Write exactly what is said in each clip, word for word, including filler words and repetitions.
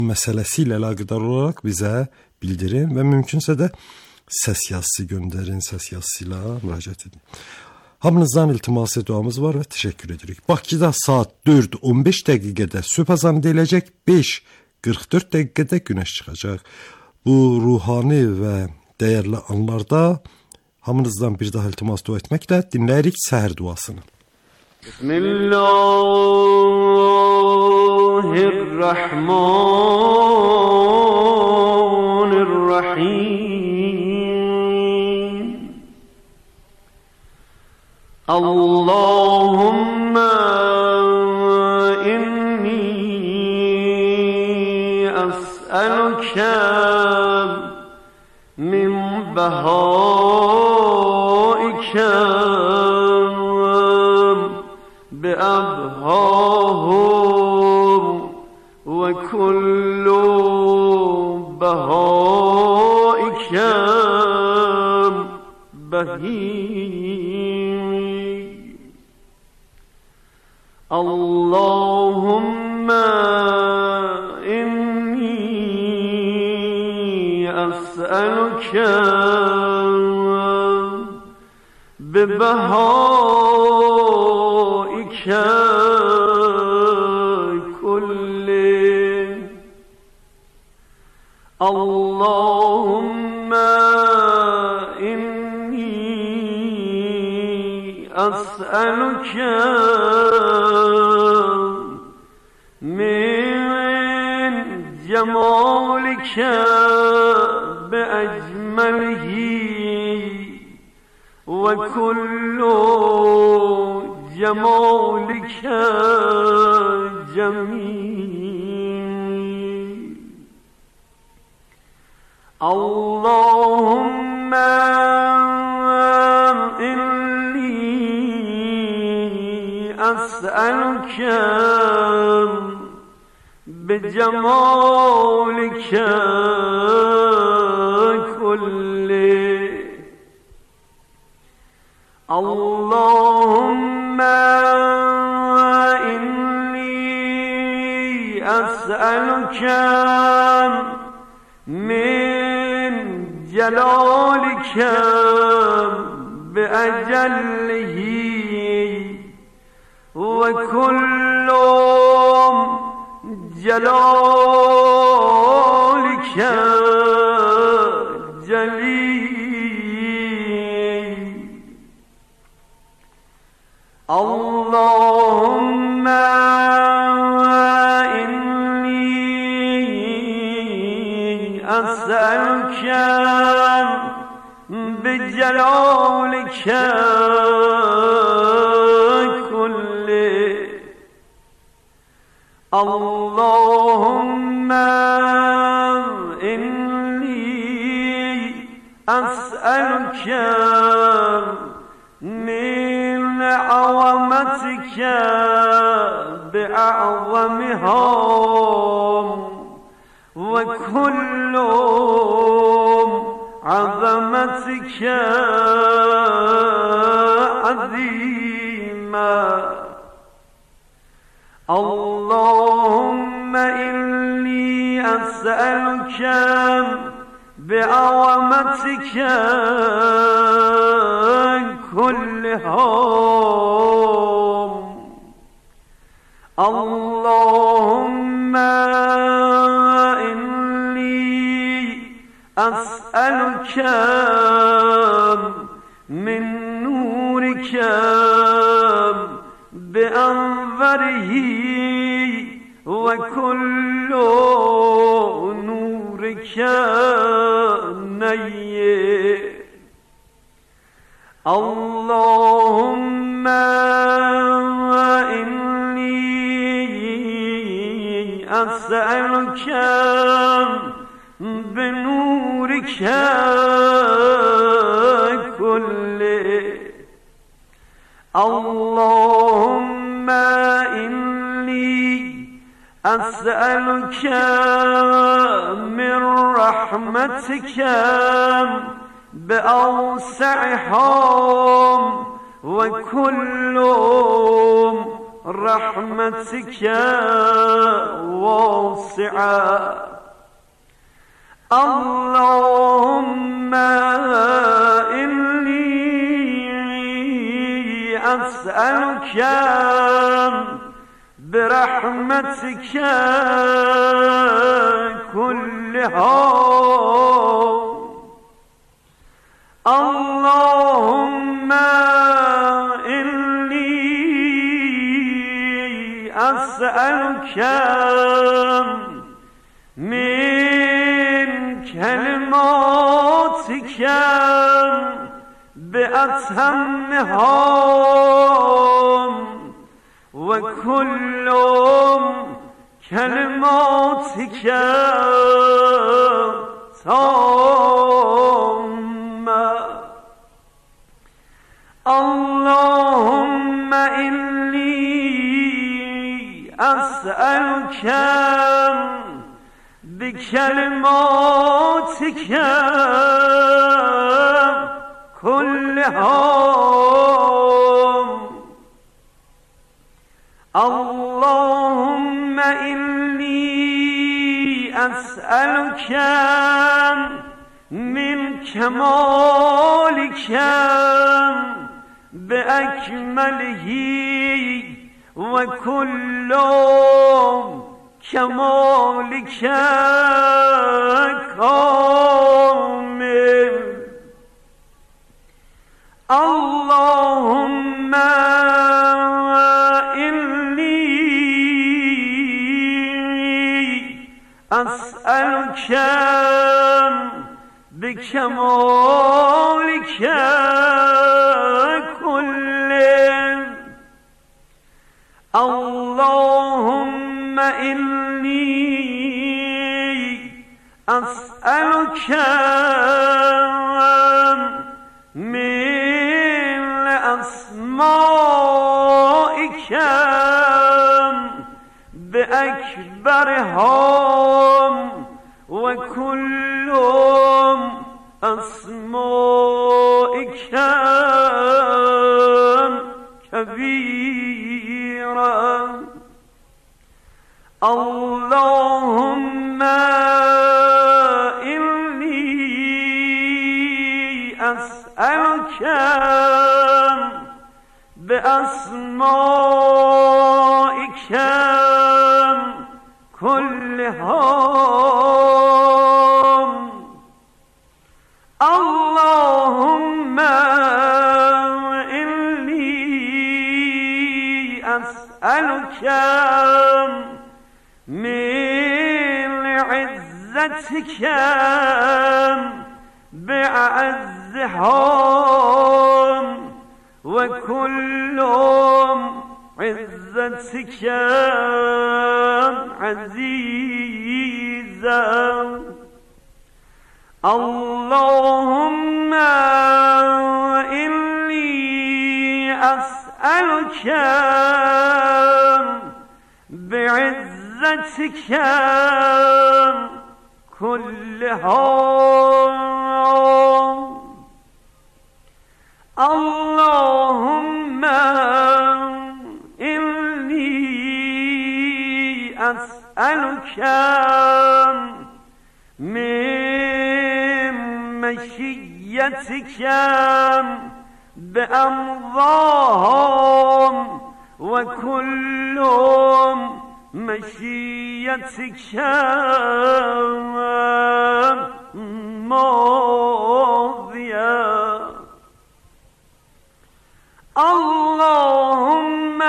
Məsələsiyle əlaqədar olaraq bizə bildirin və mümkünsə də səs yazısı göndərin, səs yazısıyla müraciət edin. Hamınızdan iltiması duamız var və təşəkkür edirik. Bakıda saat dörd on beş dəqiqədə sübh azanı deyiləcək, beş qırx dörd dəqiqədə günəş çıxacaq. Bu ruhani və dəyərli anlarda hamınızdan bir daha iltimas dua etməklə dinləyirik səhər duasını. Bismillahirrahmanirrahim. Allahümme inni es'eluke min behaike bi abhahum ve kullu behaike behim. Allahümme inni es'eluke bi behaike kulli. Allahümme inni es'eluke min cemalike bi ecmelihi ve kullu cemalike cemil. Allahümme inni es'eluke bi cemalike kulli. Allahümme inni es'eluke min celalike bi ecellihi ve kullum celalike celil. Allahümme inni es'eluke bi celalike kulli. Allahümme inni es'eluke min azametike bi a'zamiham ve kullum azametike azime. Allahümme inni es'eluke bi'azametike kulliham. Allahümme inni es'eluke min nurike bi'enverihi ve kullu nurike neyyir. Allahümme inni es'eluke binurike kulli. Allahümme inni es'eluke min rahmetike بأوسعهم وكلهم رحمتك واسعة اللهم إني أسألك برحمتك كلها اللهم إني أسألك من كلماتك بأتمها وكل كلماتك تامة اللهم إني أسألك بكلماتك كلها اللهم إني أسألك من كمالك بأكمله وكل كمالك كامل اللهم إني أسألك بكمالك كله اللهم إني أسألك من أسمائك بأكبرها وكل أسمائك كبيرا اللهم إني أسألك بأسمائك كلها اللهم إني أسألك من عزتك بأعزها وكل عزتك عزيزا اللهم إني أسألك بعزتك كلها اللهم إني أسألك من مشيتك بأمضاهم وكل مشيتك ماضية اللهم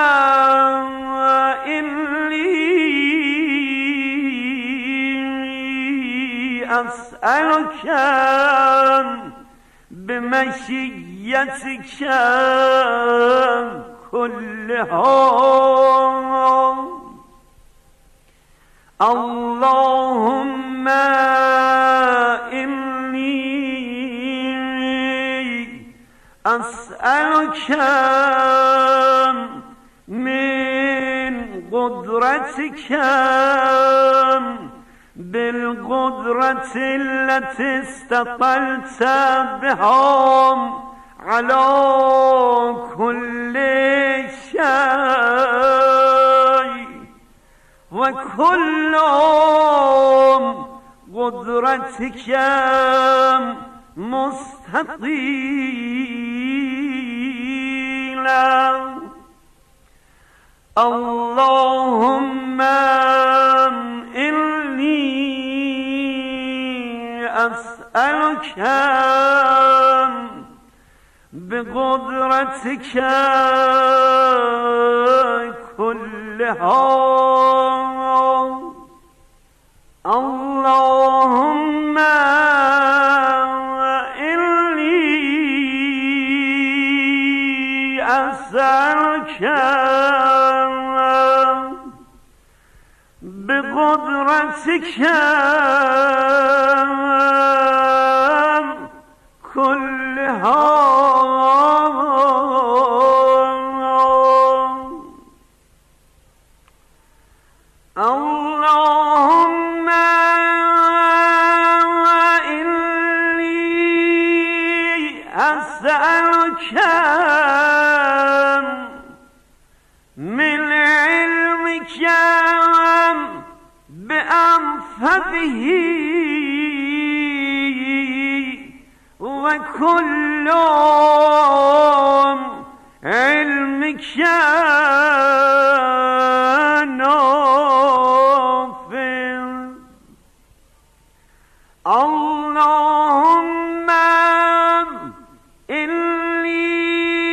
إني أسألك بمشيتك كلها اللهم إني أسألك من قدرتك بالقدرة التي استطلت بها على كل شيء وكل قدرتك مستطيلا اللهم إني أسألك بقدرتك كلها اللهم إني أسألك بقدرتك كلها اللهم إني أسألك من علمك بأنفذه وكل علمك نافع اللهم إني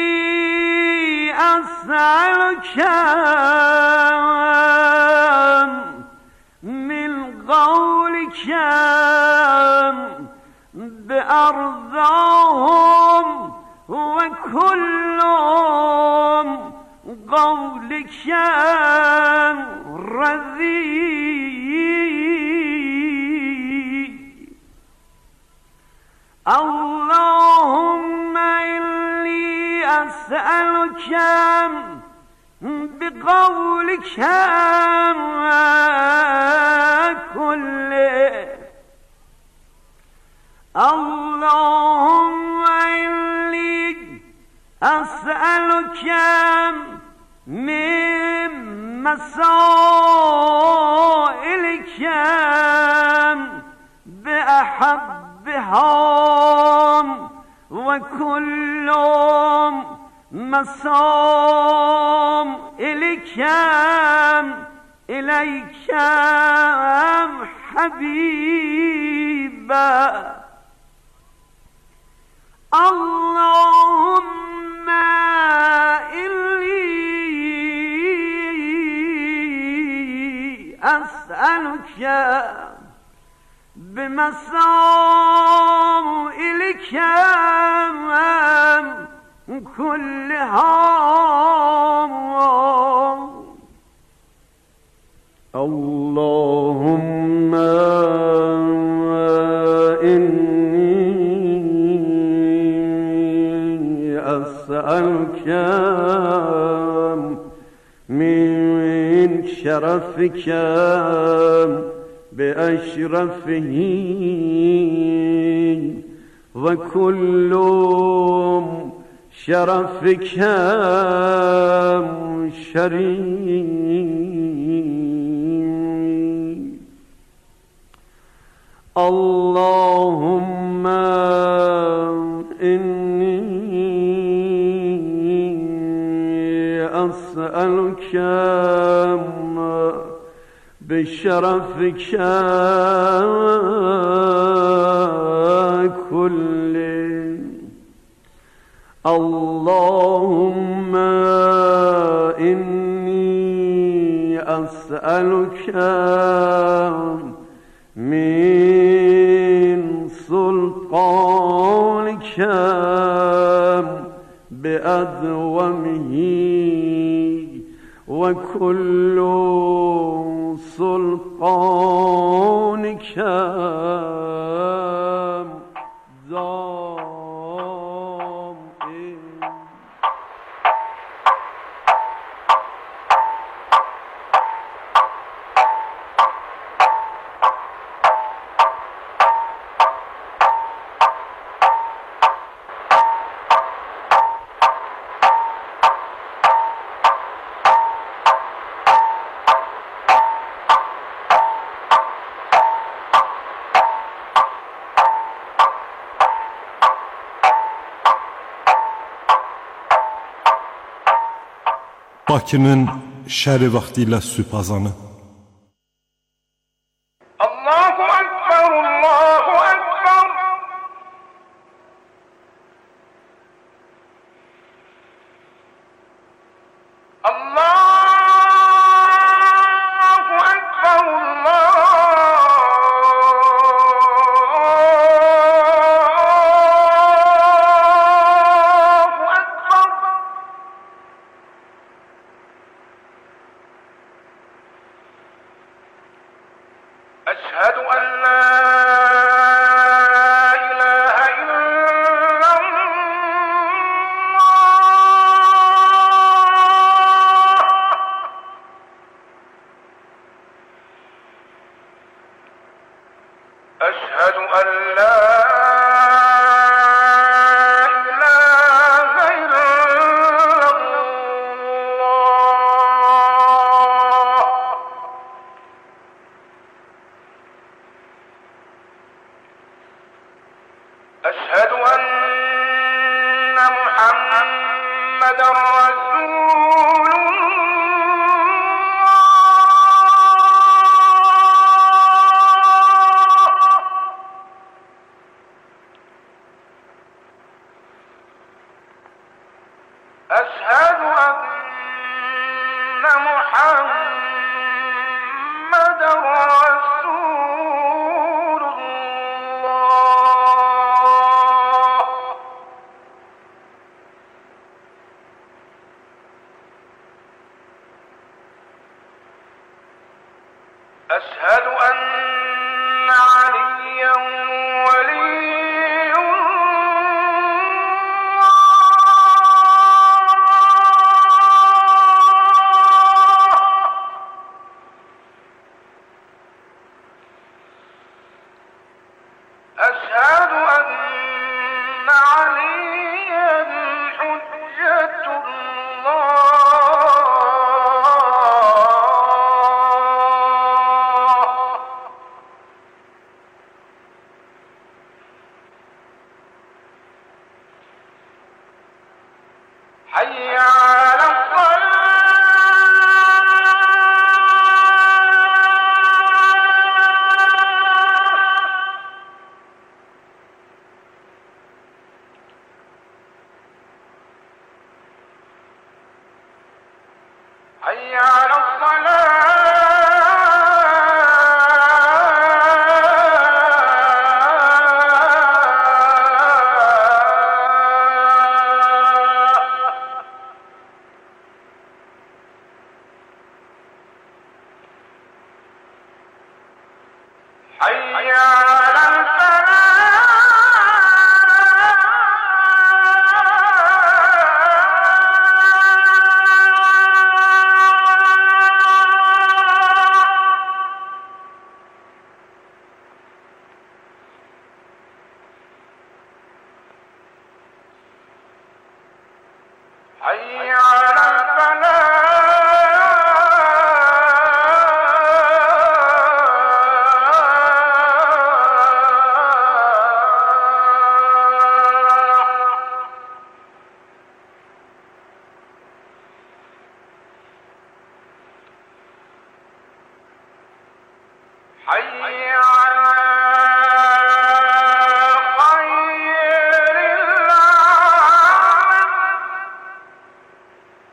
أسألك من قولك بأرضاهم وكل قولك رذيذ اللهم إني أسألك بقولك كله اللهم إني أسألك من مسائلك بأحبها وكل مسائلك إليك حبيبا اللهم إني أسألك بمسائلك كلها اللهم إني أسألك من شرفك بأشرفه وكل شرفك شريف اللهم إني أسألك بشرفك كله اللهم إني أسألك من سلطانك بأدومه وكل سلطانك دام Bakının şəri vaxtı ilə sübh azanı. Allahu Ekber, Allahu Ekber. Allahu Ekber, Allahu Ekber. أشهد أن لا إله إلا الله. أشهد أن لا إله إلا الله. أشهد أن محمدا رسول الله. أشهد أن محمدا رسول الله. أشهد أن عليا ولي الله. أشهد أن عليا حجة الله. حي على الصلاة. حي على الصلاة. حي على الفلاح. حي على الفلاح. حي على خير العالم.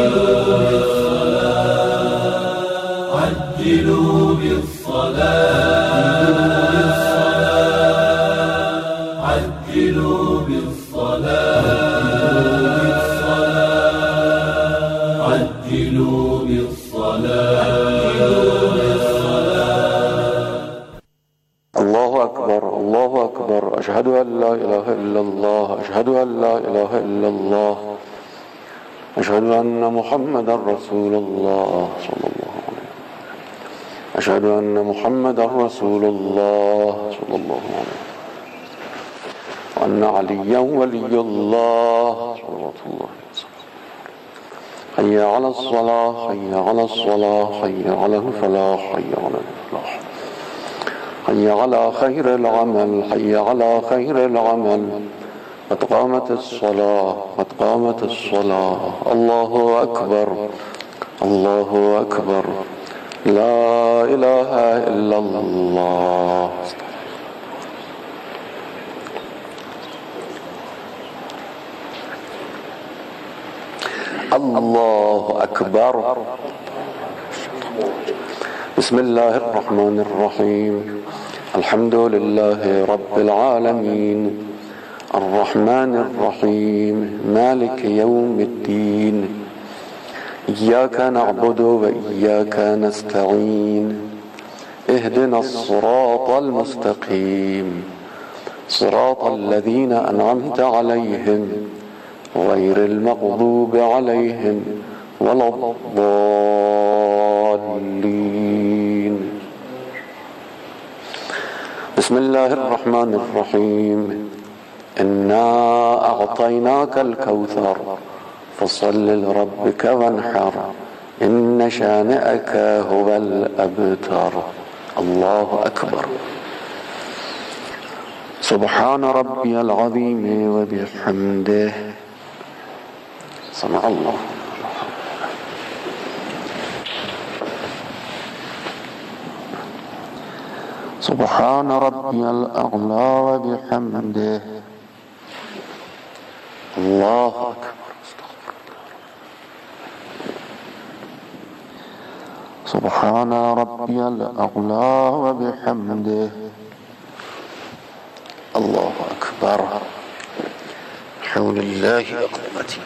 عجلوا بالصلاة عجلوا بالصلاة عجلوا بالصلاة. الله أكبر الله أكبر أشهد أن لا إله إلا الله أشهد أن لا إله إلا الله أشهد أن محمدا رسول الله صلى الله عليه وسلم أشهد أن محمدا رسول الله صلى الله عليه وسلم وأن عليا ولي الله صلوات الله وسلم. حي على الصلاة حي على الصلاة حي على الفلاح حي على الفلاح حي على خير العمل حي على خير العمل قد قامت الصلاة قد قامت الصلاة. الله أكبر الله أكبر لا إله إلا الله. الله أكبر. بسم الله الرحمن الرحيم الحمد لله رب العالمين الرحمن الرحيم مالك يوم الدين إياك نعبد وإياك نستعين اهدنا الصراط المستقيم صراط الذين أنعمت عليهم غير المغضوب عليهم ولا الضالين. بسم الله الرحمن الرحيم إنا أعطيناك الكوثر فصل لربك وانحر إن شانئك هو الأبتر. الله أكبر. سبحان ربي العظيم وبحمده. سمع الله. سبحان ربي الأعلى وبحمده. الله أكبر. سبحان ربي الأعلى وبحمده. الله أكبر. حول الله قوتي.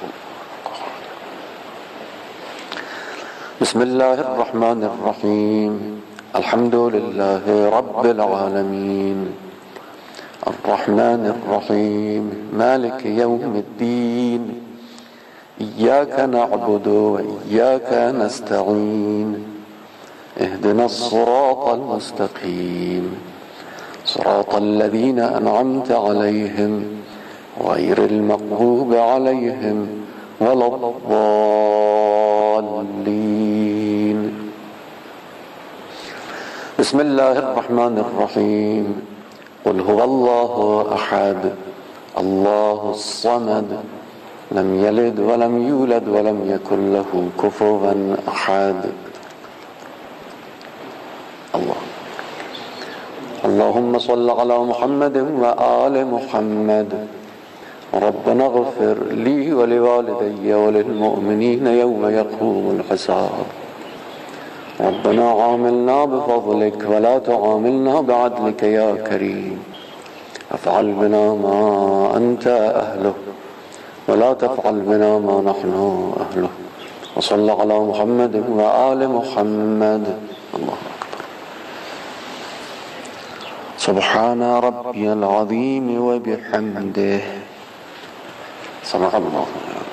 بسم الله الرحمن الرحيم الحمد لله رب العالمين الرحمن الرحيم مالك يوم الدين إياك نعبد وإياك نستعين اهدنا الصراط المستقيم صراط الذين أنعمت عليهم غير المغضوب عليهم ولا الضالين. بسم الله الرحمن الرحيم قل هو الله أحد الله الصمد لم يلد ولم يولد ولم يكن له كفوا أحد. الله اللهم صل على محمد وآل محمد. ربنا اغفر لي ولوالدي وللمؤمنين يوم يقوم الحساب. ربنا عاملنا بفضلك ولا تعاملنا بعدلك يا كريم. افعل بنا ما أنت أهله ولا تفعل بنا ما نحن أهله. وصلى على محمد وآل محمد. الله أكبر. سبحان ربي العظيم وبحمده. سمع الله.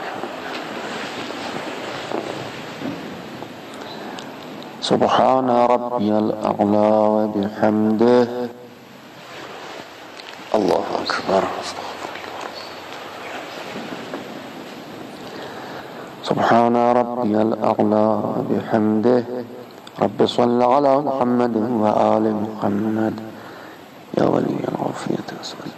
سبحان ربي الأعلى وبحمده. الله أكبر. سبحان ربي الأعلى وبحمده. رب صل على محمد وآل محمد. يا ولي العافية أسأل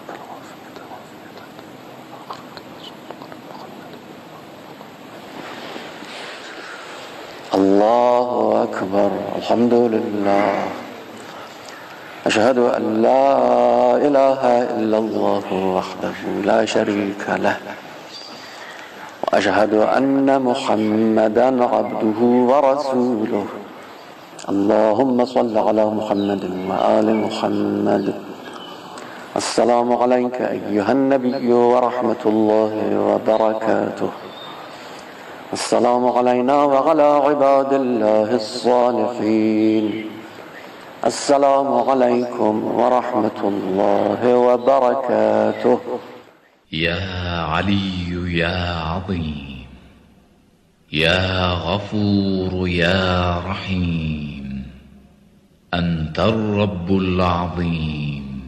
الله أكبر. الحمد لله. أشهد أن لا إله إلا الله وحده لا شريك له وأشهد أن محمدا عبده ورسوله. اللهم صل على محمد وآل محمد. السلام عليك أيها النبي ورحمة الله وبركاته. السلام علينا وعلى عباد الله الصالحين. السلام عليكم ورحمة الله وبركاته. يا علي يا عظيم، يا غفور يا رحيم، أنت الرب العظيم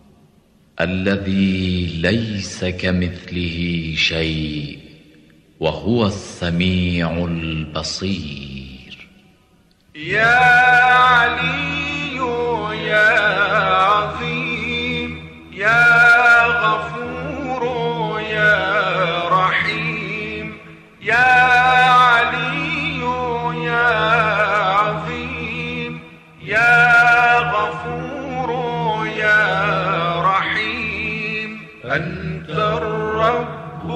الذي ليس كمثله شيء وهو السميع البصير. يا علي يا عظيم، يا غفور يا رحيم، يا علي يا عظيم، يا غفور يا رحيم، أنت الرب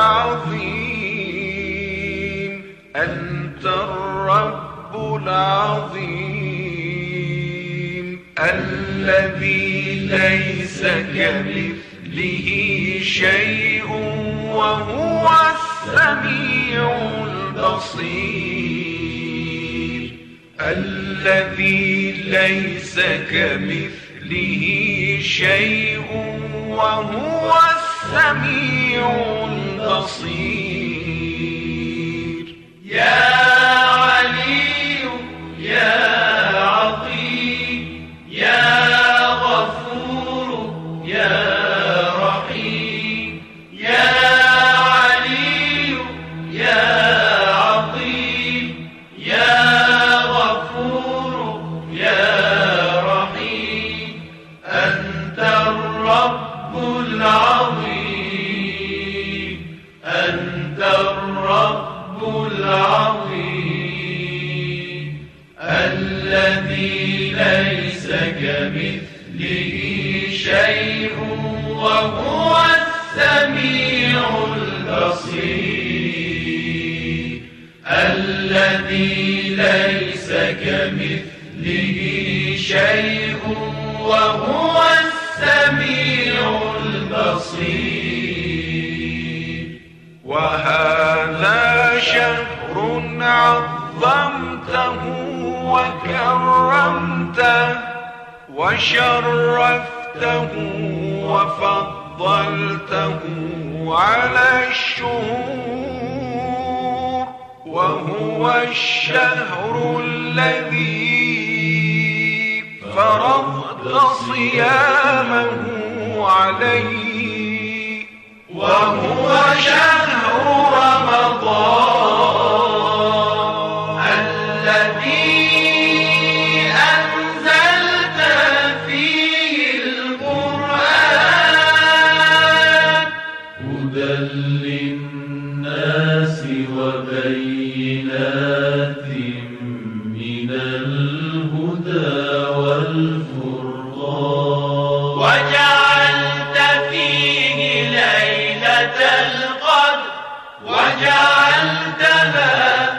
العظيم، أنت الرب العظيم الذي ليس كمثله شيء وهو السميع البصير. الذي ليس كمثله شيء وهو السميع البصير. يا علي يا عظيم، يا غفور يا رحيم، يا علي يا عظيم، يا غفور يا رحيم، أنت الرب العظيم، أنت الرب العظيم الذي ليس كمثله شيء وهو السميع البصير. الذي ليس كمثله شيء وهو السميع البصير. وهذا شهر عظمته وكرمته وشرفته وفضلته على الشهور، وهو الشهر الذي فرضت صيامه عليه، وهو شهر رمضان الذي أنزلت فيه القرآن هدى للناس وبينات من الهدى والفرقان، وجعلت فيه ليلة القدر وجعلتها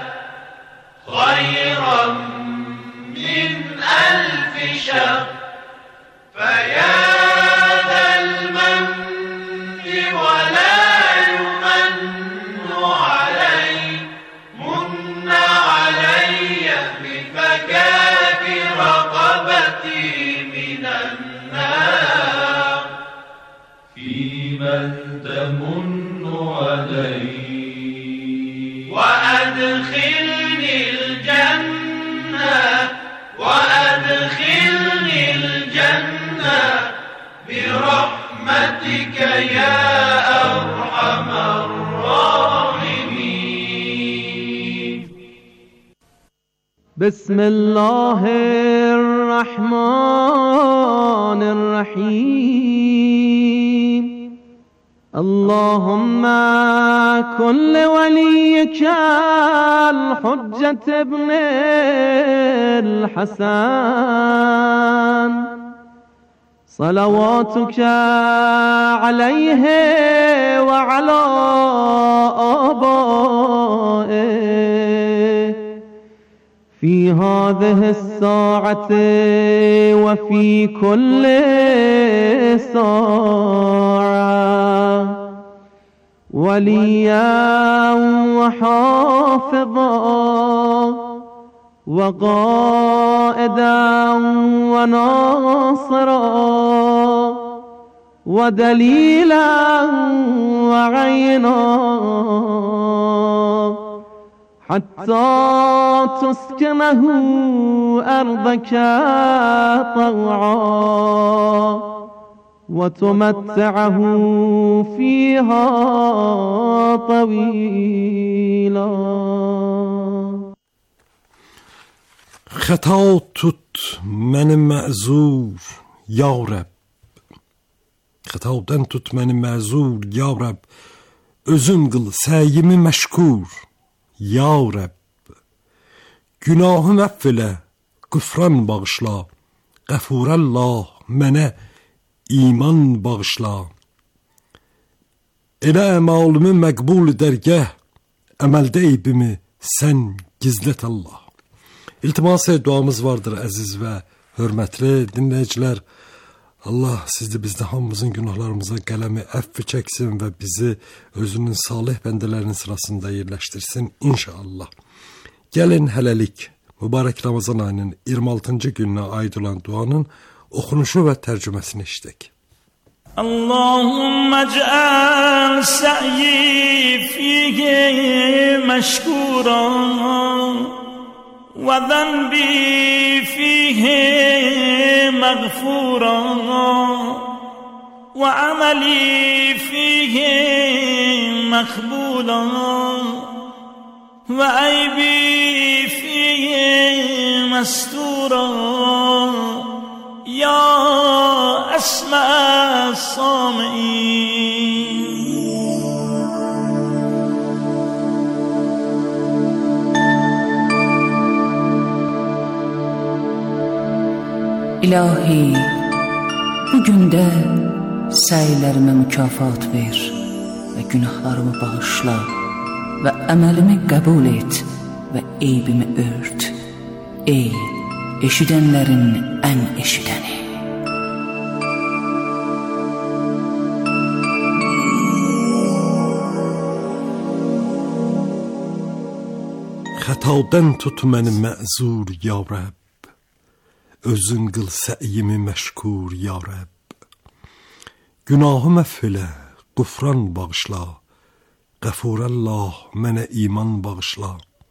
خيرا من ألف شهر. فيا ذا المن ولا يمن علي، من علي بفكاك رقبتي من النار. فيمن تمن علي وأدخلني الجنة، وأدخلني الجنة برحمتك يا أرحم الراحمين. بسم الله الرحمن الرحيم. اللهم كن لوليك الحجة ابن الحسن صلواتك عليه وعلى آبائه في هذه الساعة وفي كل ساعة وليا وحافظا وقائدا وناصرا ودليلا وعينا حتى تسكنه أرضك طوعا وتمتعه فيها طويلا. Xəta tut məni məzur ya Rəbb. Xətadan tut məni məzur ya Rəbb. Özün qıl səyimi məşkur ya Rəbb. Günahım əff elə, qüfran bağışla. Qəfurəllah mənə iman bağışla. Elə əmalımı məqbul dərgəh, əməldə eybimi sən gizlət Allah. İltimas duamız vardır əziz və hörmətli dinləyicilər. Allah sizi bizdə hamımızın günahlarımıza qələmi əfv çəksin və bizi özünün salih bəndələrinin sırasında yerləşdirsin inşallah. Gəlin hələlik mübarək Ramazan ayının iyirmi altıncı gününə aid olan duanın oxunuşu və tərcüməsini eşidək. اللهم اجعل سعيي فيه مشكورا وذنبي فيه مغفورا وعملي فيه مقبولا وعيبي فيه مستورا يا أسمع السامعين. İlahi, bugün də səylərimə mükafat ver və günahlarımı bağışla və əməlimi qəbul et və eybimi ört. Ey eşidənlərin ən eşidəni. Xətadan tut məni məzur ya Rəbb. Özün qıl səyimi məşkur ya Rəbb. Günahım əff elə, qufran bağışla. Qəfurəllah mənə iman bağışla.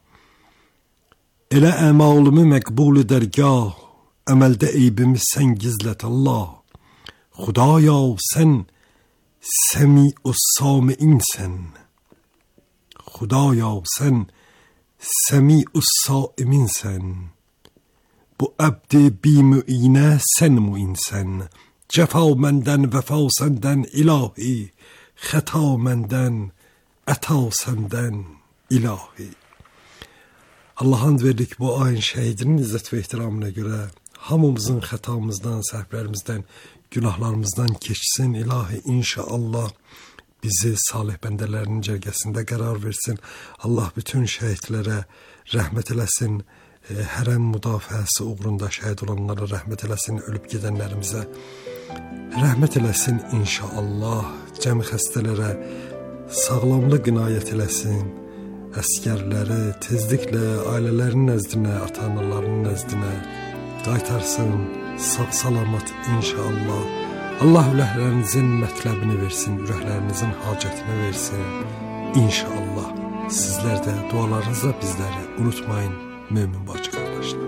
Elə əmalımı məqbul dərgah, əməldə eybimi sən gizlət Allah. Xudaya sən səmi-us sami'insən. Xudaya sən səmi-us saiminsən. Bu əbd-i bi-mü'inə sən mu'insən. Cəfa məndən, vəfa səndən ilahi. Xəta məndən, əta səndən ilahi. Allah and verdik bu ayın şəhidinin izzət və ehtiramına görə hamımızın xətamızdan, səhvlərimizdən, günahlarımızdan keçsin ilahi inşallah. Bizi salih bəndələrinin cərgəsində qərar versin. Allah bütün şəhidlərə rəhmət eləsin. Hərəm müdafiəsi uğrunda şəhid olanlara rəhmət eləsin. Ölüb gedənlərimizə rəhmət eləsin inşallah. Cəmi xəstələrə sağlamlıq inayət eləsin. Əskərləri tezliklə ailələrinin nəzdinə, ata-analarının nəzdinə qaytarsın. Sağ-salamat inşallah. Allah ürəklərinizin mətləbini versin, ürəklərinizin hacətini versin inşallah. Sizlər də dualarınızla bizləri unutmayın mömin bacı qardaşlar.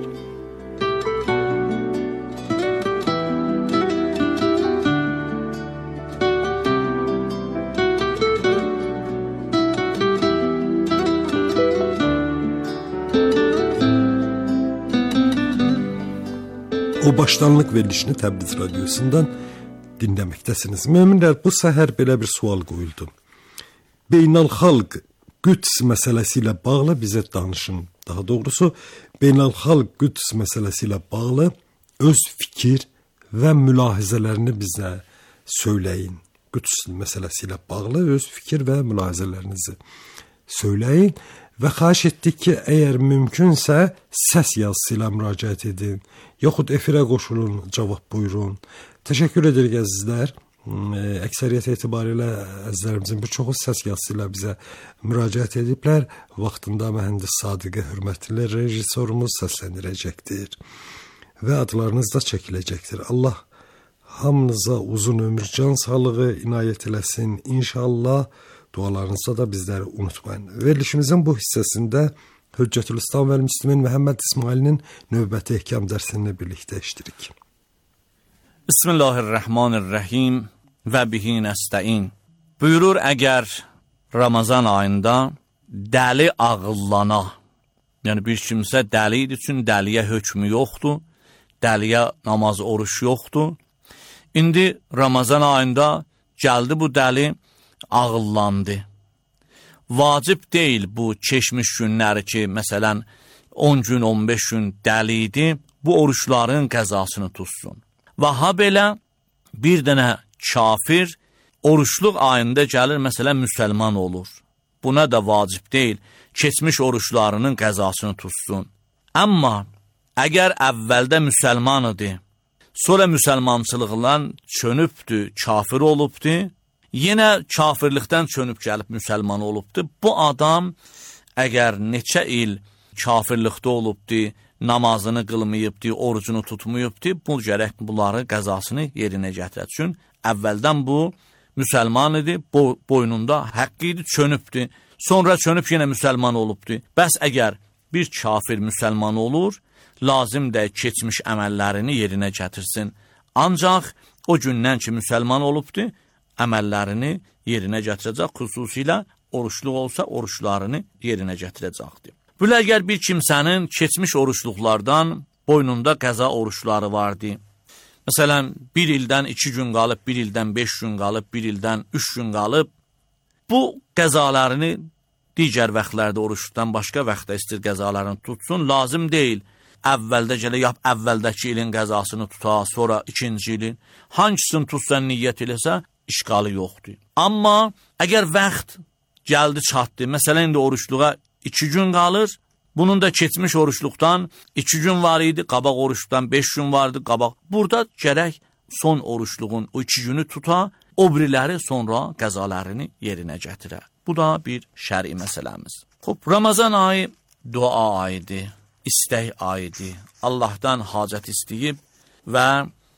O başlanlıq verilişini Təbriz radiosundan dinləməkdəsiniz. Möminlər, bu səhər belə bir sual qoyuldu. Beynəlxalq Qüds məsələsi ilə bağlı bizə danışın. Daha doğrusu, Beynəlxalq Qüds məsələsi ilə bağlı öz fikir və mülahizələrini bizə söyləyin. Qüds məsələsilə bağlı öz fikir və mülahizələrinizi söyləyin və xahiş etdik ki, əgər mümkünsə səs yazısı ilə müraciət edin, yaxud efirə qoşulun, cavab buyurun. Təşəkkür edirik əzizlər. Əksəriyyət etibarilə əzizlərimizin bir çoxu səs yazısı ilə bizə müraciət ediblər. Vaxtında mühəndis Sadiqə hörmətli rejissorumuz səsləndirəcəkdir və adlarınız da çəkiləcəkdir. Allah hamınıza uzun ömür, can sağlığı inayət eləsin. İnşallah dualarınızda da bizləri unutmayın. Verilişimizin bu hissəsində Hüccətül İslam və Müslimin Məhəmməd İsmailinin növbəti ehkam dərsini birlikdə eşdirik. Bismillahirrahmanirrahim və bihi nəstəin. Buyurur, əgər Ramazan ayında dəli ağıllana, yəni bir kimsə dəli idi, üçün dəliyə hökmü yoxdur, dəliyə namaz, oruç yoxdur. İndi Ramazan ayında gəldi bu dəli, ağıllandı. Vacib deyil bu keçmiş günləri ki, məsələn, on gün, on beş gün dəli idi, bu oruçların qəzasını tutsun. Və ha belə bir dənə kafir oruçluq ayında gəlir, məsələn, müsəlman olur. Buna da vacib deyil, keçmiş oruçlarının qəzasını tutsun. Amma əgər əvvəldə müsəlman idi, sonra müsəlmançılıqdan çönübdü, kafir olubdu, yenə kafirlikdən çönüb gəlib müsəlman olubdu, bu adam əgər neçə il kafirlikdə olubdu, namazını qılmayıbdı, orucunu tutmayıbdı, bu gərək bunları qəzasını yerinə gətirək. Çünki əvvəldən bu müsəlman idi, bo boynunda haqqı idi, çönübdü, sonra çönüb yenə müsəlman olubdu. Bəs əgər bir kafir müsəlman olur, lazım da keçmiş əməllərini yerinə gətirsin. Ancaq o gündən ki müsəlman olubdu, əməllərini yerinə gətirəcək, xüsusilə oruçluq olsa oruçlarını yerinə gətirəcəkdir. Belə əgər bir kimsənin keçmiş oruçluqlardan boynunda qəza oruçları vardı. Məsələn, bir ildən iki gün qalıb, bir ildən beş gün qalıb, bir ildən üç gün qalıb, bu qəzalarını digər vaxtlarda oruçluqdan başqa vaxtda istir qəzalarını tutsun, lazım deyil. Əvvəldə gələ, yap əvvəldəki ilin qəzasını tuta, sonra ikinci ilin, hangisini tutsan niyyət eləsə, işqalı yoxdur. Amma əgər vaxt gəldi, çatdı, məsələn, indi oruçluğa iki gün qalır, bunun da keçmiş oruçluqdan iki gün var idi, qabaq oruçluqdan beş gün vardı, qabaq. Burada gərək son oruçluğun o iki günü tuta, o biriləri sonra qəzalarını yerinə gətirə. Bu da bir şəri məsələmiz. Xoş, Ramazan ayı dua ayıdır, istək ayıdır. Allahdan hacət istəyib və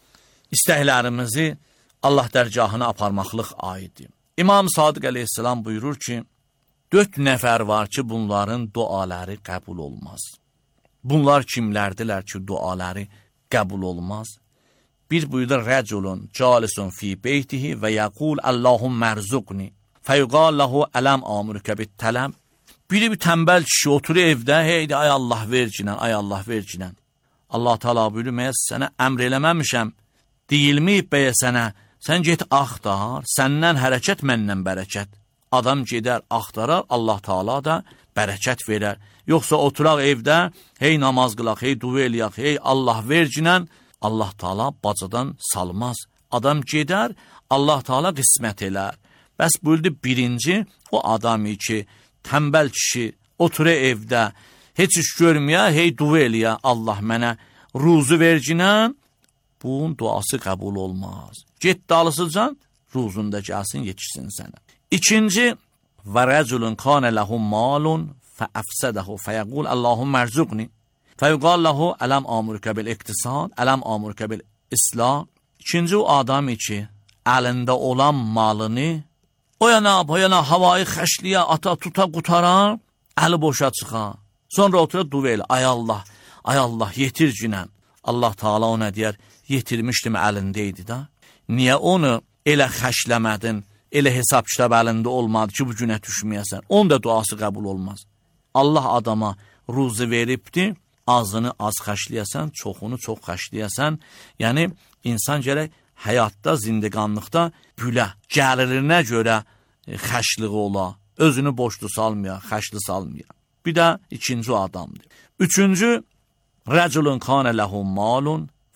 istəklərimizi Allah dərgahına aparmaqlıq ayıdır. İmam Sadiq əleyhissalam buyurur ki, dörd nəfər var ki, bunların duaları qəbul olmaz. Bunlar kimlərdilər ki, duaları qəbul olmaz? Bir buyurur, rəculun calisun fi beytihi və yəqul Allahumma rzuqni fəyuqal lahu ələm amurkə bit tələb. Biri bir tənbəl kişi oturur evdə, heydi, ay Allah vercinən, ay Allah vercinən. Allah Teala buyurur, məyər sənə əmr eləməmişəm, deyilməyib bəyə sənə, sən get axtar, səndən hərəkət, məndən bərəkət. Adam gedər, axtarar, Allah Teala da bərəkət verər. Yoxsa oturaq evdə, hey namaz qılaq, hey dua eləyək, hey Allah vercinən, Allah Teala bacadan salmaz. Adam gedər, Allah Teala qismət elər. Bəs buyurdu, birinci, o adamı ki, tənbəl kişi oturur evdə, heç iş görməyə, hey dua eləyə, Allah mənə ruzu vercinən, bunun duası qəbul olmaz. Get dalısıcan, ruzun da gəlsin, yetişsin sənə. İkinci, və rəculun kanə ləhum malun fəəfsədəhu fəyəqul Allahumma rzuqni fəyuqal ləhu ələm amurkə bil iqtisad, ələm amurkə bil islah. İkinci, o adam ki, əlində olan malını o yana, bu yana havayı xəşliyə, ata, tuta, qutara, əli boşa çıxa. Sonra oturur, dua elə, ay Allah, ay Allah, yetir cinən. Allah Teala ona deyər, yetirmişdim, əlindəydi da. Niyə onu elə xəşləmədin, elə hesab kitab əlində olmadı ki, bu günə düşməyəsən? Onun da duası qəbul olmaz. Allah adama ruzu veribdi, azını az xəşləyəsən, çoxunu çox xəşləyəsən. Yəni, insan gərək həyatda, zindiqanlıqda gülə, gəlirinə görə xəşliği ola, özünü boşlu salmaya, xəşli salmaya. Bir də ikinci adamdır. Üçüncü, rəculun kanə ləhum malun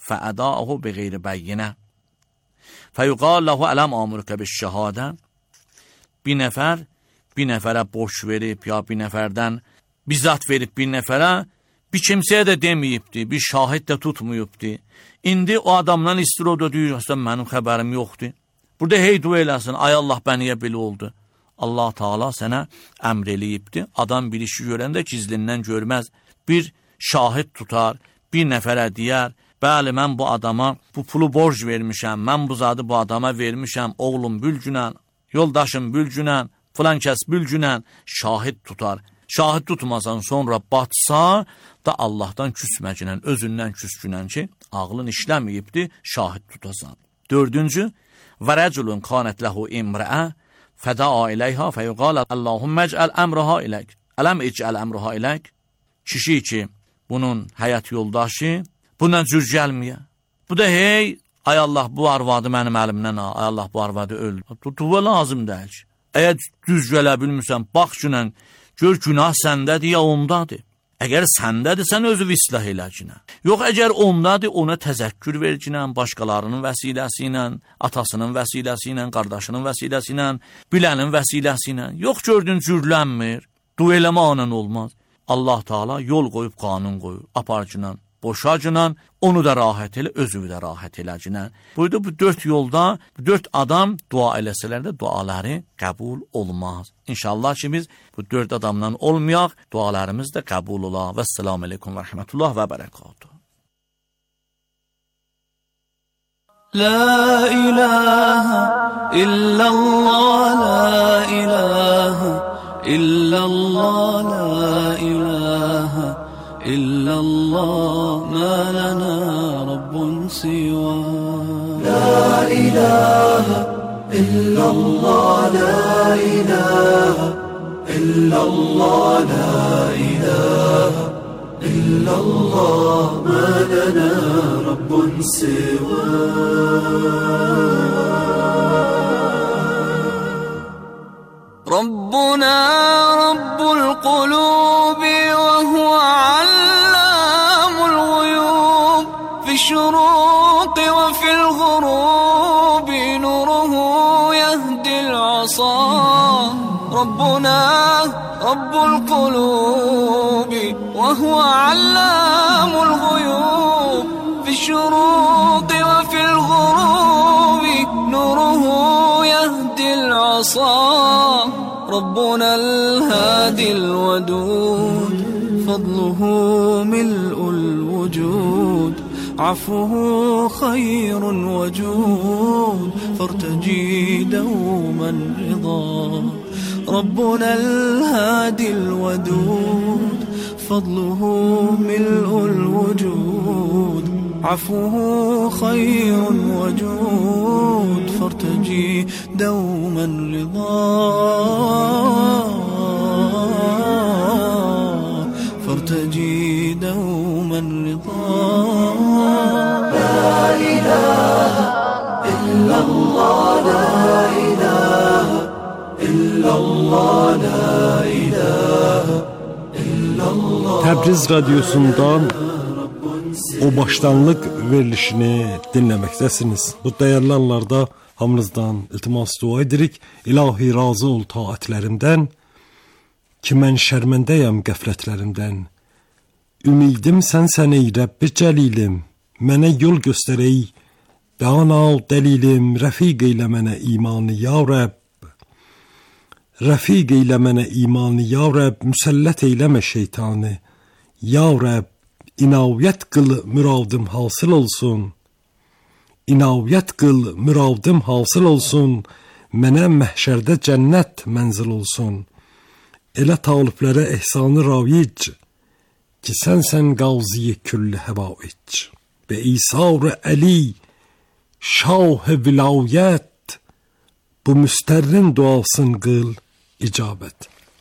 فأداءه بغیر بینه فیقال له الم آمرک بالشهاده. Bir nəfər bir nəfərə borc verib ya bir nəfərdən bizzat verib bir nəfərə bir kimsəyə də deməyibdi, bir şahid də tutmayıbdi. İndi o adamdan istir o da deyir, mənim xəbərim yoxdur. Burada hey dua eləsin, ay Allah bəniyə belə oldu. Allah Taala sənə əmr eləyibdi. Adam bir işi görəndə gizlindən görməz. Bir şahid tutar, bir nəfərə deyər, bəli mən bu adama bu pulu borc vermişəm, mən bu zadı bu adama vermişəm, oğlum bülcünən, yoldaşım bülcünən, filan kəs bülcünən, şahid tutar. Şahid tutmasan sonra batsa da Allahdan küsməcinən, özündən küscünən ki, ağlın işləməyibdi, şahid tutasan. Dördüncü, və rəculun kanət ləhu imrəə fədaa iləyha fəyuqalə Allahümmə ecəl əmrəha ilək. Ələm ecəl əmrəha ilək. Kişi ki, bunun həyat yoldaşı, bundan cür gəlməyə. Bu da hey, ay Allah bu arvadı mənim əlimdən al, ay Allah bu arvadı öldü. Tutuva lazım deyil ki. Əgər düz gələ bilmirsən, bax günən, gör günah səndədir ya ondadır. Əgər səndədir, sən özü islah elə günə. Yox, əgər ondadır, ona təzəkkür ver günə, başqalarının vəsiləsi ilə, atasının vəsiləsi ilə, qardaşının vəsiləsi ilə, bilənin vəsiləsi ilə. Yox, gördün, cürlənmir, dua eləmə anan olmaz. Allah Taala yol qoyub, qanun qoyub, aparcınan, boşacınan, onu da rahat elə, özü də rahat eləcinən. Burada bu dörd yolda, bu dörd adam dua eləsələr də duaları qəbul olmaz. İnşallah ki biz bu dörd adamdan olmayaq, dualarımız da qəbul ola. Vəssalamu aleykum və rəhmətullah və bərəkatuhu. La ilahe illallah, la ilahe illallah, la ilahe illallah, ma lana rabbun siwa. La ilahe illallah, la ilahe illallah, la ilahe illallah, ma lana rabbun siwa. ربنا رب القلوب وهو علام الغيوب في الشروق وفي الغروب نوره يهدي العصا. ربنا رب القلوب وهو علام الغيوب في الشروق وفي الغروب نوره يهدي العصا. ربنا الهادي الودود فضله ملء الوجود عفوه خير وجود فارتجي دوما رضا. ربنا الهادي الودود فضله ملء الوجود عفوه خير وجود فارتجي دوما رضا. فارتجي دوما رضا. لا إله إلا الله، لا إله إلا الله، لا إله إلا الله. Təbriz radyosundan o başlanlıq verilişini dinləməkdəsiniz. Bu dəyərli anlarda hamınızdan iltimas dua edirik. İlahi razı ol taatlərimdən, ki mən şərməndəyəm qəflətlərimdən. Ümidim sənsən ey Rəbbi cəlilim, mənə yol göstərək, dana ol dəlilim, rəfiq eylə mənə imanı ya Rəbb. Rəfiq eylə mənə imanı ya Rəbb, müsəllət eyləmə şeytanı ya Rəbb. İnaviyyət qıl müradım hasıl olsun. İnaviyyət qıl müradım hasıl olsun. Mənə məhşərdə cənnət mənzil olsun. Elə taliblərə ehsanı ravic, ki sənsən qavziyi külli həvaic. Be İsa-ı Əli, şah-ı vilayət, bu müstərrin duasın qıl icabət.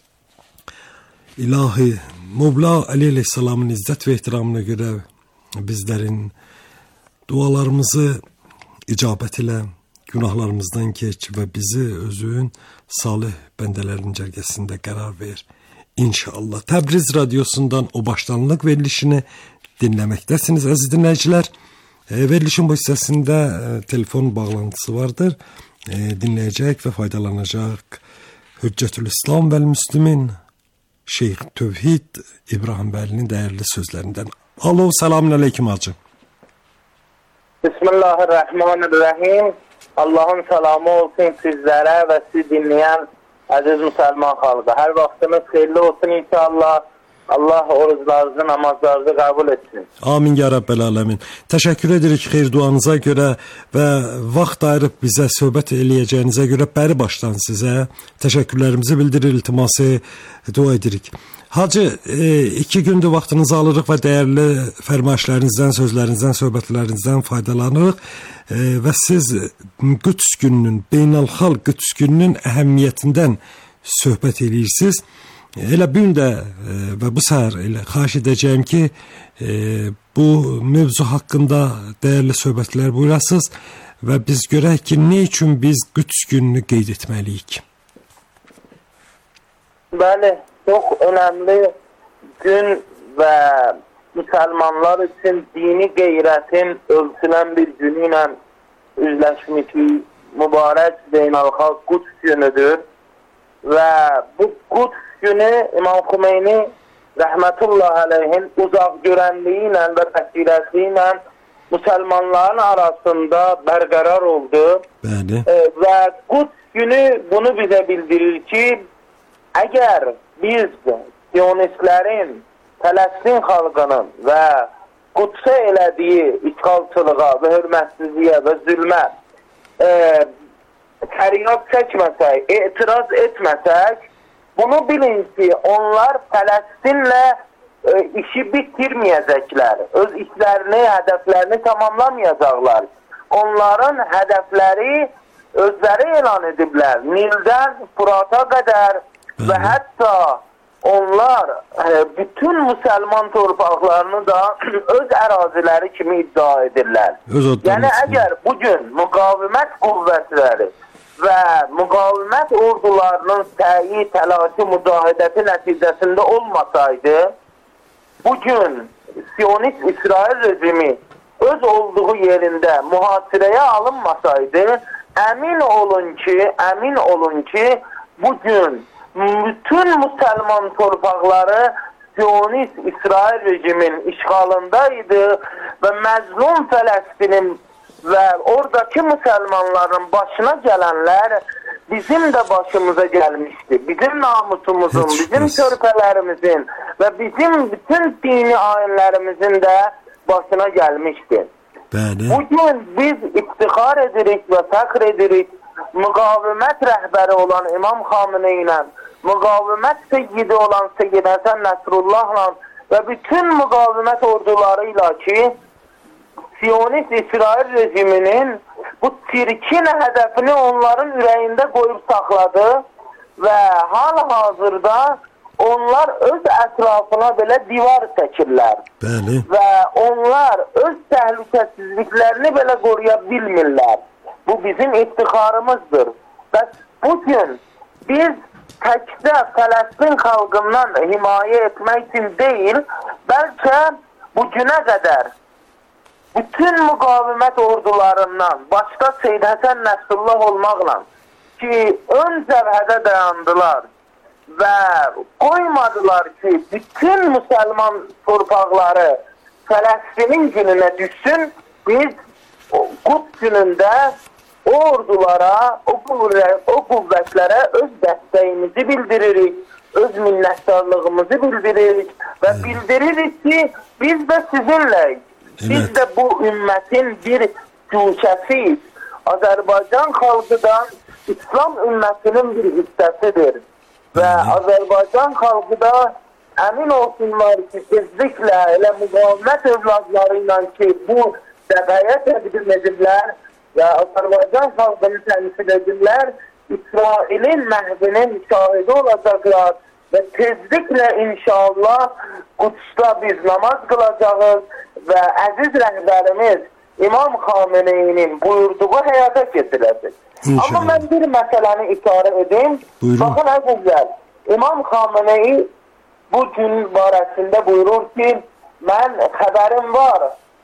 İlahi, Mevla Ali Aleyhisselam'ın izzət və ehtiramına görə bizlərin dualarımızı icabət ilə, günahlarımızdan keç və bizi özün salih bəndələrin cərgəsində qərar ver. İnşallah. Təbriz radyosundan o başlanlıq verilişini dinləməkdəsiniz əziz dinləyicilər. E, verilişin bu hissəsində e, telefon bağlantısı vardır. E, dinləyəcək və faydalanacaq Hüccətül İslam vəl Müslimin Şeyx Tövhid İbrahim Bəlinin dəyərli sözlərindən. Alo, selamun aleyküm hacı. Bismillahirrahmanirrahim. Allah'ın selamı olsun sizlere ve sizi dinleyen aziz Müslüman halka. Her vaktiniz hayırlı olsun inşallah. Allah oruçlarınızı, namazlarınızı kabul etsin. Amin ya Rabbel Alemin. Təşəkkür edirik xeyir duanıza görə və vaxt ayırıb bizə söhbət eləyəcəyinizə görə bəri başdan sizə təşəkkürlərimizi bildirir, iltiması dua edirik. Hacı, e, iki gündür vaxtınızı alırıq və dəyərli fərmayişlərinizdən, sözlərinizdən, söhbətlərinizdən faydalanırıq e, və siz Qüds gününün, beynəlxalq Qüds gününün əhəmiyyətindən söhbət eləyirsiniz. Elə bu gün də e, və bu səhər elə xahiş edəcəyim ki, e, bu mövzu haqqında dəyərli söhbətlər buyurasınız və biz görək ki, nə üçün biz Qüds gününü qeyd etməliyik? Bəli, çox önəmli gün və Müslümanlar üçün dini qeyrətin ölçülən bir günü ilə üzləşmişik. Mübarək beynəlxalq Qüds günüdür və bu Qüds günü İmam Xümeyni rəhmətullah aleyhin uzaq görənliyi ilə və bəsirəti ilə Müslümanların arasında bərqərar oldu. Bəli. E, və Quds günü bunu bizə bildirir ki, əgər biz Siyonistlərin, Fələstin xalqının və Qudsə elədiyi işğalçılığa və hörmətsizliyə və zülmə e, fəryad çəkməsək, etiraz etməsək, bunu bilin ki, onlar Fələstinlə e, işi bitirməyəcəklər. Öz işlərini, hədəflərini tamamlamayacaqlar. Onların hədəfləri özləri elan ediblər. Nildən Furata qədər və hətta onlar e, bütün Müslüman torpaqlarını da öz əraziləri kimi iddia edirlər. Yəni, əgər bugün müqavimət qüvvətləri və müqavimət ordularının səyi, təlaşı, mücahidəti nəticəsində olmasaydı, bugün Siyonist İsrail rejimi öz olduğu yerində mühasirəyə alınmasaydı, əmin olun ki, əmin olun ki, bugün bütün Müslüman torpaqları Siyonist İsrail rejimin işğalındaydı və məzlum Fələstinin və oradakı Müslümanların başına gələnlər bizim də başımıza gəlmişdi. Bizim namusumuzun, bizim körpələrimizin və bizim bütün dini ayinlərimizin də başına gəlmişdi. Bəli. Bugün biz iftixar edirik və fəxr edirik müqavimət rəhbəri olan İmam Xameneyi ilə, müqavimət seyyidi olan Seyyid Həsən Nəsrullahla və bütün müqavimət orduları ilə ki, Siyonist İsrail rejiminin bu çirkin hədəfini onların ürəyində qoyub saxladı və hal-hazırda onlar öz ətrafına belə divar çəkirlər. Bəli. Və onlar öz təhlükəsizliklərini belə qoruya bilmirlər. Bu bizim iftixarımızdır. Və bugün biz təkcə Fələstin xalqından himayə etmək üçün deyil, bəlkə bugünə qədər bütün müqavimət ordularından, başda Seyyid Həsən Nəsrullah olmaqla ki, ön cəbhədə dayandılar və qoymadılar ki, bütün Müslüman torpaqları Fələstinin gününə düşsün, biz Quds günündə o ordulara, o, o qüvvətlərə öz dəstəyimizi bildiririk, öz minnətdarlığımızı bildiririk və bildiririk ki, biz də sizinləyik. Biz də bu ümmətin bir güşəsiyiz. Azərbaycan xalqı da İslam ümmətinin bir hissəsidir. Və Azərbaycan xalqı da əmin olsunlar ki, tezliklə elə müqavimət övladları ilə ki, bu dəbəyə təqdim ediblər və Azərbaycan xalqını təmsil ediblər, İsrailin məhvinin şahidi olacaqlar və tezliklə inşallah Qudsda biz namaz qılacağız və əziz rəhbərimiz İmam Xameneyinin buyurduğu həyata keçirəcək. Amma mən bir məsələni işarə edeyim. Buyurun. Baxın əzizlər, İmam Xameneyi bu gün barəsində buyurur ki, mən xəbərim var,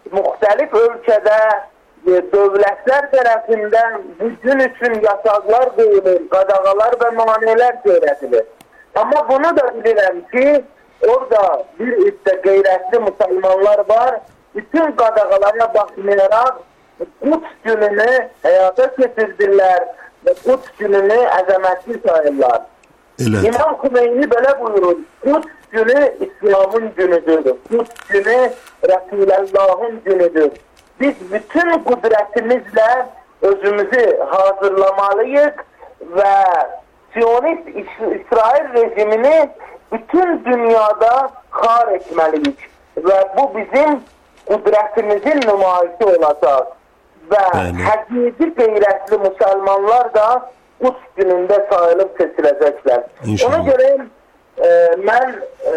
müxtəlif ölkədə e, dövlətlər tərəfindən bu gün üçün yasaqlar qoyulur, qadağalar və maneələr törədilir. Amma bunu da bilirəm ki, orada bir üstə qeyrətli müsəlmanlar var, bütün qadağalara baxmayaraq Quds gününü həyata keçirdirlər və Quds gününü əzəmətli sayırlar. Elə. İmam Xümeyni belə buyurur, Quds günü İslamın günüdür, Quds günü Resulullah'ın günüdür. Biz bütün qudrətimizlə özümüzü hazırlamalıyıq və Siyonist İsrail rejimini bütün dünyada xar etməliyik və bu bizim qudrətimizin nümayişi olacaq və həqiqi qeyrətli müsəlmanlar da Quds günündə sayılıb seçiləcəklər. Ona görə e, mən e,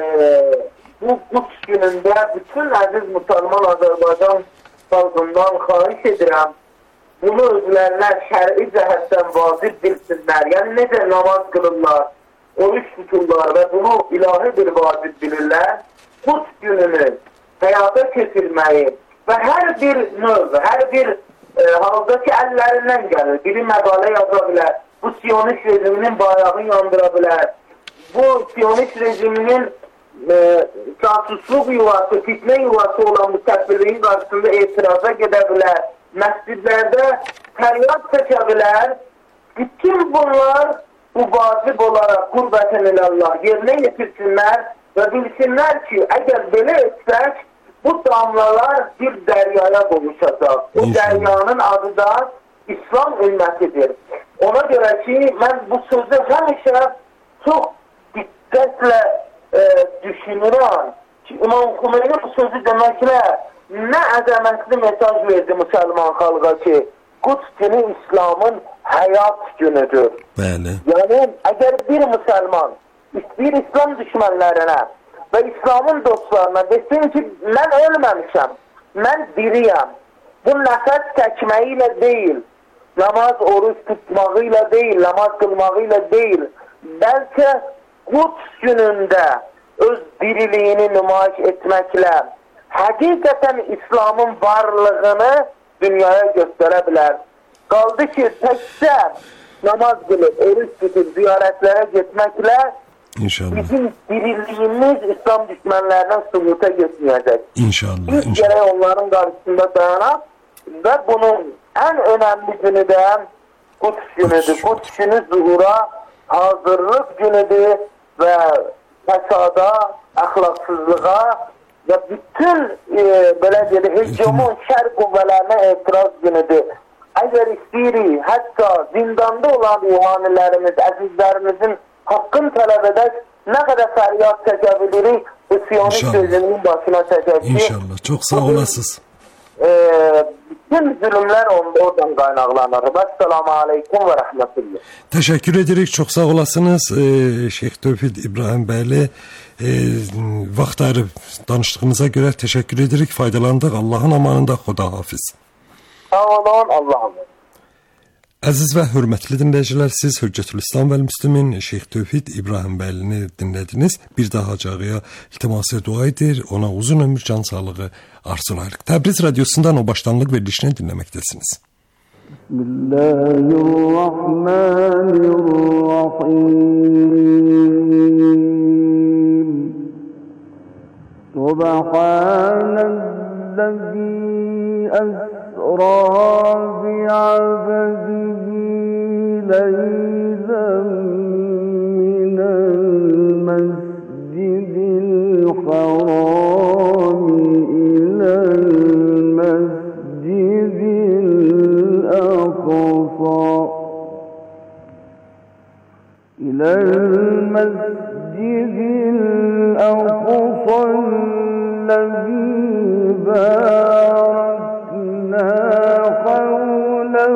bu Quds günündə bütün əziz müsəlman Azərbaycan xalqından xahiş edirəm, bunu özlərinə şəri cəhətdən vacib bilsinlər. Yəni necə namaz qılırlar, oruç tuturlar və bunu ilahi bir vacib bilirlər. Quds gününü həyata keçirməyi və hər bir növ, hər bir e, halda ki əllərindən gəlir. Biri məqalə yaza bilər, bu Siyonist rejiminin bayrağını yandıra bilər. Bu Siyonist rejiminin e, casusluq yuvası, fitnə yuvası olan mütəbbirliyin qarşısında etiraza gedə bilər. Məscidlərdə fəryad çəkə bilər. Bütün bunlar bu vacib olaraq qurbətən ilallah yerinə yetirsinlər və bilsinlər ki, əgər belə etsək, bu damlalar bir dəryaya qovuşacaq. O dəryanın adı da İslam ümmətidir. Ona görə ki, mən bu sözü həmişə çox diqqətlə e, düşünürəm ki, İmam Xümeyni bu sözü deməklə nə əzəmətli mesaj verdi müsəlman xalqa ki, Quds günü İslamın həyat günüdür. Bəli. Yəni, əgər bir müsəlman istəyir İslam düşmənlərinə və İslamın dostlarına desin ki, mən ölməmişəm, mən diriyəm. Bu nəfəs çəkməyi ilə deyil, namaz, oruç tutmağı ilə deyil, namaz qılmağı ilə deyil, bəlkə Quds günündə öz diriliyini nümayiş etməklə həqiqətən İslamın varlığını dünyaya göstərə bilər. Qaldı ki, təkcə namaz qılıb, oruç tutub, ziyarətlərə getməklə İnşallah. Bizim diriliyimiz İslam düşmənlərindən sübuta getməyəcək. İnşallah. Biz inşallah. gərək onların qarşısında dayanaq və bunun ən önəmli günü də Quds günüdür. Quds günü zuhura hazırlıq günüdür və fəsada, əxlaqsızlığa və bütün e, belə deyək, hegemon şər qüvvələrinə etiraz günüdür. Əgər istəyirik, hətta zindanda olan ruhanilərimiz, əzizlərimizin haqqın tələb edək, nə qədər fəryad çəkə bilirik, bu Siyonist rejiminin başına çəkək ki, İnşallah, çox sağ olasınız. E, bütün zülümlər oradan qaynaqlanır. Əssalamu aleykum və rəhmətullah. Təşəkkür edirik, çox sağ olasınız. Ee, Şeyx Tövhid İbrahim bəyli, e, vaxt ayırıb danışdığınıza görə təşəkkür edirik, faydalandıq. Allahın amanında, xuda hafiz. Sağ olun, Allah'ım. Əziz və hörmətli dinləyicilər, siz Hüccətülislam və Müslümin Şeyx Tövhid İbrahim bəylini dinlədiniz. Bir daha Hacağıya iltiması dua edir, ona uzun ömür, can sağlığı arzulayırıq. Təbriz radyosundan o başlanlıq verilişini dinləməkdəsiniz. Bismillahirrahmanirrahim. Subhanəl-ləzî أسرى بعبده ليلا من المسجد الحرام إلى المسجد الأقصى إلى المسجد الأقصى الذي باركنا حوله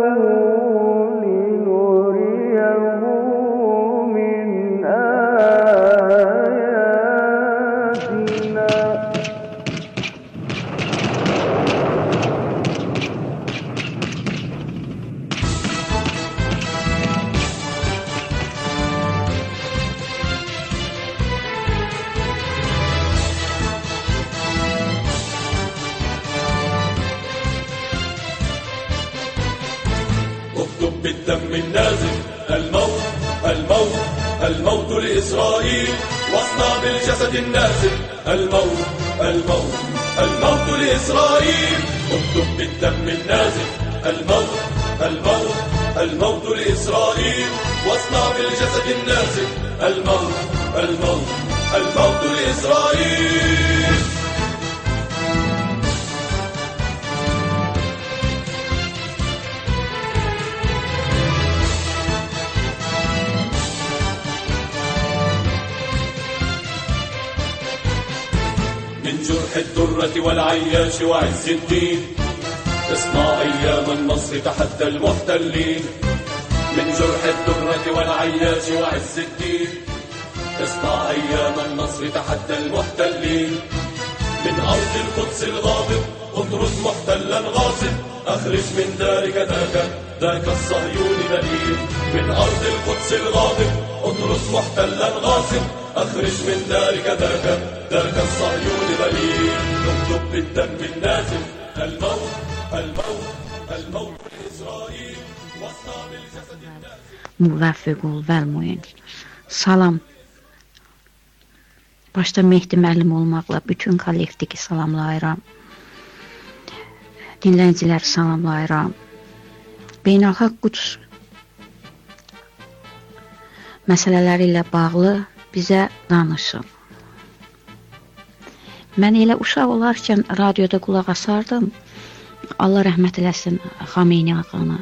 لنريه من آياتنا بالدم النازف الموت الموت الموت لإسرائيل واصنع بالجسد النازف الموت الموت الموت لإسرائيل اكتب بالدم النازف الموت الموت الموت لإسرائيل واصنع بالجسد النازف الموت الموت الموت لإسرائيل. من جرح الدرة والعياش وعز الدين اصنع أيام النصر تحدى المحتلين. من جرح الدرة والعياش وعز الدين اصنع أيام النصر تحدى المحتلين. من أرض القدس الغاضب اطرد محتلا غاصب أخرج من دارك ذاك ذاك الصهيون دليل. من أرض القدس الغاضب اطرد محتلا غاصب أخرج من دارك ذاك ذاك الصهيون دليل. نكتب بالدم النازف الموت الموت الموت لإسرائيل واصنع بالجسد النازف. Müvəffiq ol, Vəlmoyin. Salam. Başda Mehdi müəllim olmaqla bütün kollektivi salamlayıram. Dinləyiciləri salamlayıram. Beynəlxalq Qüds məsələləri ilə bağlı bizə danışın. Mən elə uşaq olarkən radioda qulaq asardım. Allah rəhmət eləsin Xameyni ağanı.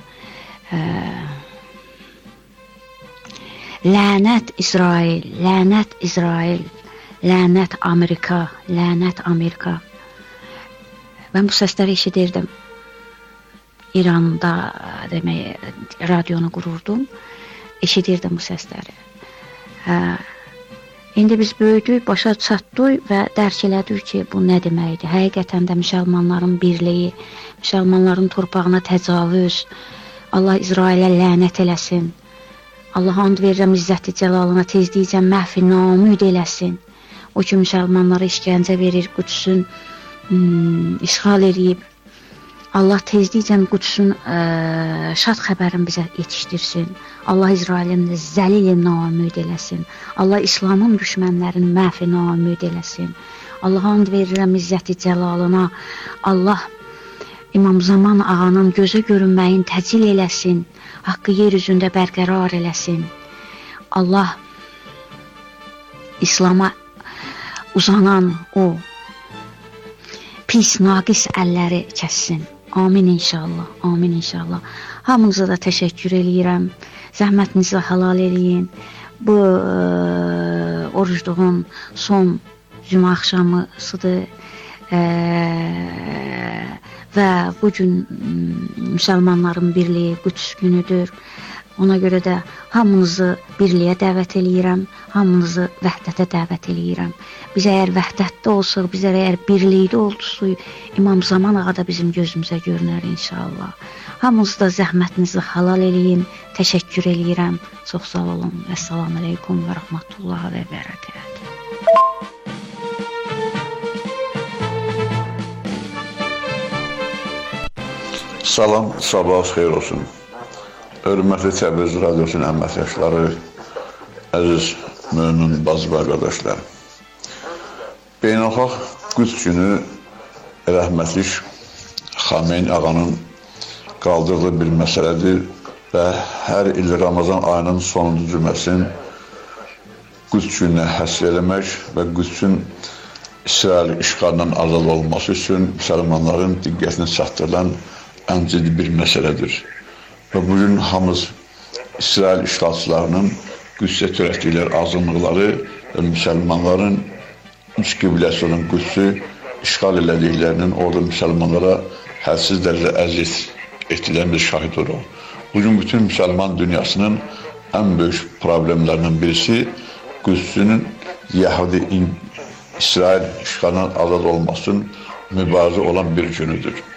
Lənət İsrail, lənət İsrail, lənət Amerika, lənət Amerika. Mən bu səsləri eşidirdim. İranda demək, radionu qururdum. Eşidirdim bu səsləri. Hə. İndi biz böyüdük, başa çatdıq və dərk elədik ki, bu nə deməkdir? Həqiqətən də müsəlmanların birliyi, müsəlmanların torpağına təcavüz, Allah İsrailə lənət eləsin. Allah and verirəm İzzəti Cəlalına tezlikcə məhv namüd eləsin. O ki, müsəlmanlara işgəncə verir, Qüdsün hmm, işğal edib. Allah tezlikcə Qüdsün ə, şad xəbərini bizə yetişdirsin. Allah İsrailin zəlil namüd eləsin. Allah İslamın düşmənlərini məhv namüd eləsin. Allah and verirəm İzzəti Cəlalına. Allah İmam Zaman ağanın gözə görünməyin təcil eləsin. Haqqı yer üzündə bərqərar eləsin. Allah İslama uzanan o pis, naqis əlləri kəssin. Amin inşallah, amin inşallah. Hamınıza da təşəkkür eləyirəm. Zəhmətinizi halal eləyin. Bu ə, orucluğun son cümə axşamısıdır. Ə, və bugün müsəlmanların birliyi Qüds günüdür. Ona görə də hamınızı birliyə dəvət eləyirəm, hamınızı vəhdətə dəvət eləyirəm. Biz əgər vəhdətdə olsaq, biz əgər birlikdə olduq, İmam Zaman ağa da bizim gözümüzə görünər inşallah. Hamınızı da zəhmətinizi halal eləyin, təşəkkür eləyirəm. Çox sağ olun. Əssalamu aleykum və rəhmətullahi və bərəkət. Salam, sabahınız xeyir olsun. Hörmətli Təbriz Radiosunun əməkdaşları, əziz mömin bacı və qardaşlar. Beynəlxalq Qüds günü rəhmətli Xameyni ağanın qaldırdığı bir məsələdir və hər il Ramazan ayının sonuncu cüməsini Qüds gününə həsr eləmək və Qüdsün İsrail işğalından azad olması üçün müsəlmanların diqqətini çatdırılan ən ciddi bir məsələdir. Və bugün hamımız İsrail işğalçılarının Qüdsə törətdikləri azınlıqları və müsəlmanların üç qibləsi olan Qüdsü işğal elədiklərinin orada müsəlmanlara hədsiz dərəcədə əziyyət etdiklərinin bir şahid oluraq. Bugün bütün müsəlman dünyasının ən böyük problemlərinin birisi Qüdsünün Yəhudi İsrail işğalından azad olmasının mübarizə olan bir günüdür.